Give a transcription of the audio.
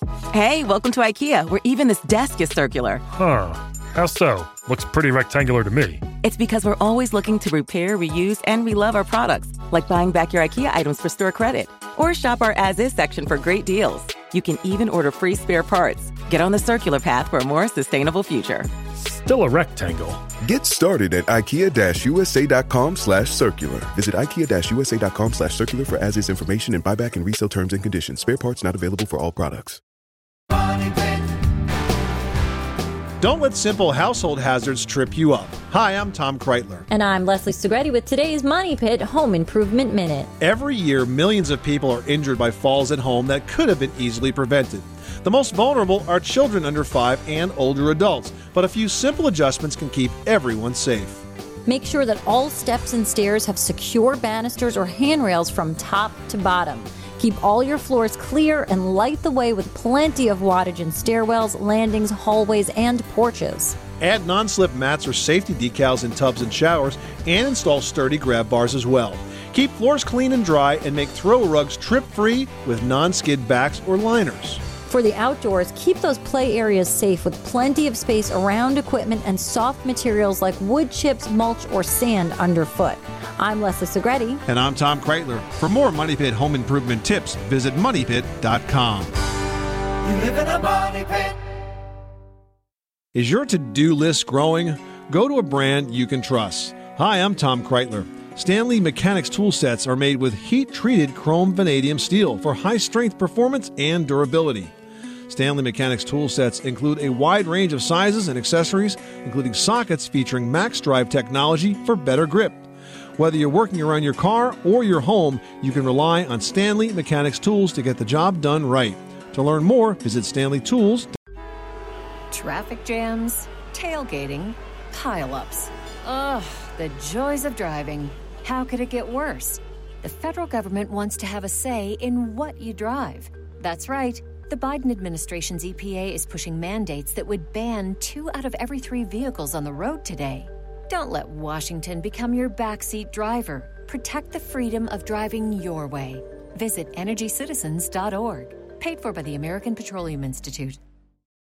Hey, welcome to IKEA, where even this desk is circular. Huh. How so? Looks pretty rectangular to me. It's because we're always looking to repair, reuse, and relove our products, like buying back your IKEA items for store credit. Or shop our as-is section for great deals. You can even order free spare parts. Get on the circular path for a more sustainable future. Still a rectangle. Get started at IKEA-USA.com/circular. Visit IKEA-USA.com/circular for as-is information and buyback and resale terms and conditions. Spare parts not available for all products. Don't let simple household hazards trip you up. Hi, I'm Tom Kreitler. And I'm Leslie Segretti with today's Money Pit Home Improvement Minute. Every year, millions of people are injured by falls at home that could have been easily prevented. The most vulnerable are children under 5 and older adults, but a few simple adjustments can keep everyone safe. Make sure that all steps and stairs have secure banisters or handrails from top to bottom. Keep all your floors clear and light the way with plenty of wattage in stairwells, landings, hallways, and porches. Add non-slip mats or safety decals in tubs and showers, and install sturdy grab bars as well. Keep floors clean and dry, and make throw rugs trip-free with non-skid backs or liners. For the outdoors, keep those play areas safe with plenty of space around equipment and soft materials like wood chips, mulch, or sand underfoot. I'm Leslie Segretti. And I'm Tom Kreitler. For more Money Pit home improvement tips, visit MoneyPit.com. You live in a money pit. Is your to-do list growing? Go to a brand you can trust. Hi, I'm Tom Kreitler. Stanley Mechanics tool sets are made with heat-treated chrome vanadium steel for high-strength performance and durability. Stanley Mechanics tool sets include a wide range of sizes and accessories, including sockets featuring Max Drive technology for better grip. Whether you're working around your car or your home, you can rely on Stanley Mechanics tools to get the job done right. To learn more, visit StanleyTools. Traffic jams, tailgating, pile-ups. Ugh, the joys of driving. How could it get worse? The federal government wants to have a say in what you drive. That's right. The Biden administration's EPA is pushing mandates that would ban 2 out of every 3 vehicles on the road today. Don't let Washington become your backseat driver. Protect the freedom of driving your way. Visit EnergyCitizens.org. Paid for by the American Petroleum Institute.